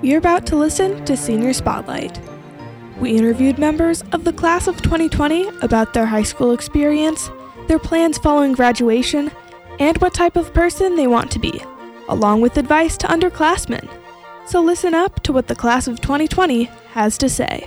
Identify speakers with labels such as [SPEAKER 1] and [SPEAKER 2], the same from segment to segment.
[SPEAKER 1] You're about to listen to Senior Spotlight. We interviewed members of the class of 2020 about their high school experience, their plans following graduation, and what type of person they want to be, along with advice to underclassmen. So listen up to what the class of 2020 has to say.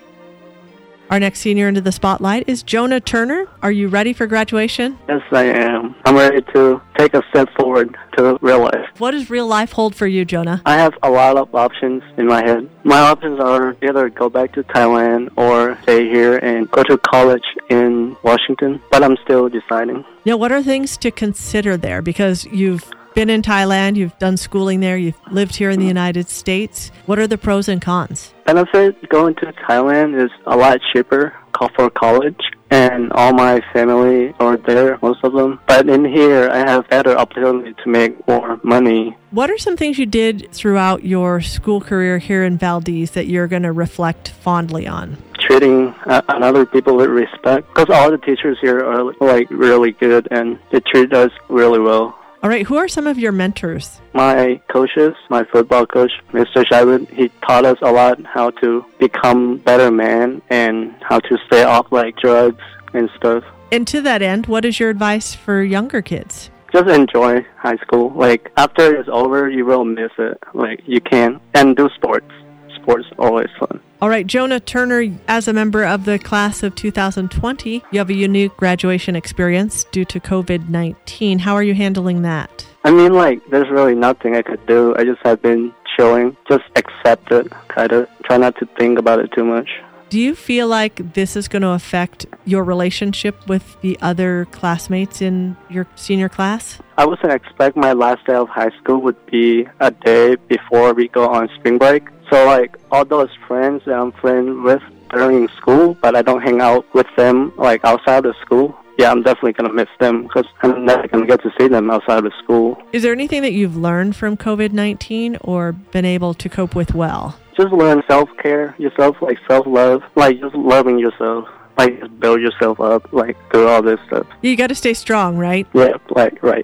[SPEAKER 2] Our next senior into the spotlight is Jonah Turner. Are you ready for graduation?
[SPEAKER 3] Yes, I am. I'm ready to take a step forward to real life.
[SPEAKER 2] What does real life hold for you, Jonah?
[SPEAKER 3] I have a lot of options in my head. My options are either go back to Thailand or stay here and go to college in Washington, but I'm still deciding.
[SPEAKER 2] Now, what are things to consider there? Because you've been in Thailand, you've done schooling there, you've lived here in the United States. What are the pros and cons?
[SPEAKER 3] Benefit going to Thailand is a lot cheaper for college, and all my family are there, most of them. But in here, I have better opportunity to make more money.
[SPEAKER 2] What are some things you did throughout your school career here in Valdez that you're going to reflect fondly on?
[SPEAKER 3] Treating other people with respect, because all the teachers here are really good, and they treat us really well.
[SPEAKER 2] All right, who are some of your mentors?
[SPEAKER 3] My coaches, my football coach, Mr. Shaiwood, he taught us a lot how to become better man and how to stay off drugs and stuff.
[SPEAKER 2] And to that end, what is your advice for younger kids?
[SPEAKER 3] Just enjoy high school. After it's over, you will miss it. You can. And do sports. Sports are always fun.
[SPEAKER 2] All right, Jonah Turner, as a member of the class of 2020, you have a unique graduation experience due to COVID-19. How are you handling that?
[SPEAKER 3] I mean, there's really nothing I could do. I just have been chilling. Just accept it, kind of. Try not to think about it too much.
[SPEAKER 2] Do you feel like this is going to affect your relationship with the other classmates in your senior class?
[SPEAKER 3] I wasn't expect my last day of high school would be a day before we go on spring break. So, all those friends that I'm friends with during school, but I don't hang out with them, outside of school. Yeah, I'm definitely going to miss them because I'm never going to get to see them outside of school.
[SPEAKER 2] Is there anything that you've learned from COVID-19 or been able to cope with well?
[SPEAKER 3] Just learn self-care, yourself, self-love, just loving yourself. Just build yourself up, through all this stuff.
[SPEAKER 2] You got to stay strong, right?
[SPEAKER 3] Yeah, right.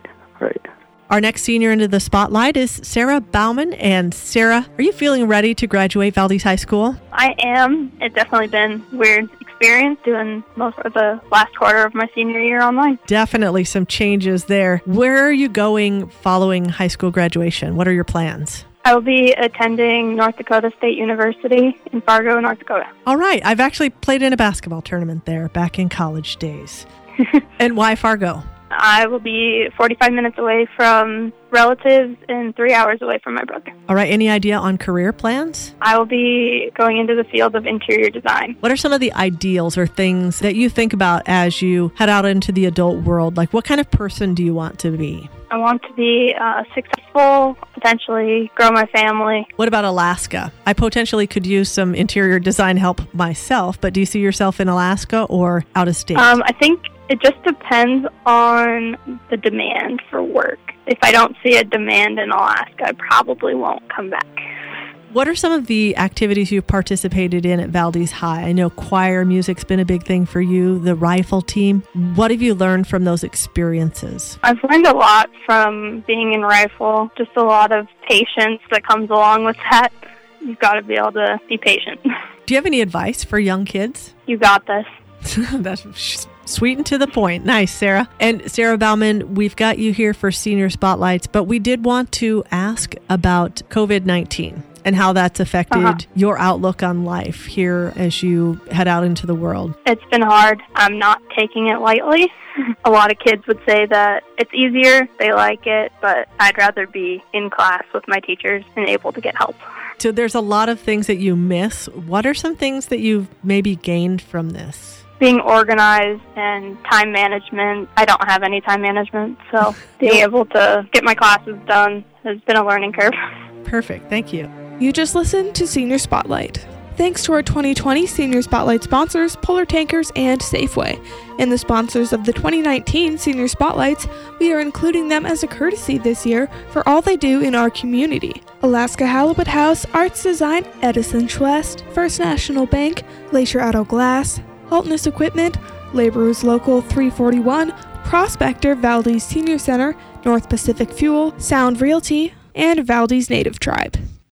[SPEAKER 2] Our next senior into the spotlight is Sarah Bauman. And Sarah, are you feeling ready to graduate Valdez High School?
[SPEAKER 4] I am. It's definitely been a weird experience doing most of the last quarter of my senior year online.
[SPEAKER 2] Definitely some changes there. Where are you going following high school graduation? What are your plans?
[SPEAKER 4] I will be attending North Dakota State University in Fargo, North Dakota.
[SPEAKER 2] All right. I've actually played in a basketball tournament there back in college days. And why Fargo?
[SPEAKER 4] I will be 45 minutes away from relatives and 3 hours away from my brother.
[SPEAKER 2] All right. Any idea on career plans?
[SPEAKER 4] I will be going into the field of interior design.
[SPEAKER 2] What are some of the ideals or things that you think about as you head out into the adult world? What kind of person do you want to be?
[SPEAKER 4] I want to be successful, potentially grow my family.
[SPEAKER 2] What about Alaska? I potentially could use some interior design help myself, but do you see yourself in Alaska or out of state?
[SPEAKER 4] I think it just depends on the demand for work. If I don't see a demand in Alaska, I probably won't come back.
[SPEAKER 2] What are some of the activities you've participated in at Valdez High? I know choir music's been a big thing for you, the rifle team. What have you learned from those experiences?
[SPEAKER 4] I've learned a lot from being in rifle, just a lot of patience that comes along with that. You've got to be able to be patient.
[SPEAKER 2] Do you have any advice for young kids?
[SPEAKER 4] You got this.
[SPEAKER 2] That's sweet and to the point. Nice, Sarah. And Sarah Bauman, we've got you here for Senior Spotlights, but we did want to ask about COVID-19 and how that's affected your outlook on life here as you head out into the world.
[SPEAKER 4] It's been hard. I'm not taking it lightly. A lot of kids would say that it's easier, they like it, but I'd rather be in class with my teachers and able to get help.
[SPEAKER 2] So there's a lot of things that you miss. What are some things that you've maybe gained from this?
[SPEAKER 4] Being organized and time management. I don't have any time management, so being able to get my classes done has been a learning curve.
[SPEAKER 2] Perfect. Thank you.
[SPEAKER 1] You just listened to Senior Spotlight. Thanks to our 2020 Senior Spotlight sponsors, Polar Tankers and Safeway. And the sponsors of the 2019 Senior Spotlights, we are including them as a courtesy this year for all they do in our community. Alaska Halibut House, Arts Design, Edison Schwest, First National Bank, Glacier Auto Glass, Haltness Equipment, Laborers Local 341, Prospector Valdez Senior Center, North Pacific Fuel, Sound Realty, and Valdez Native Tribe.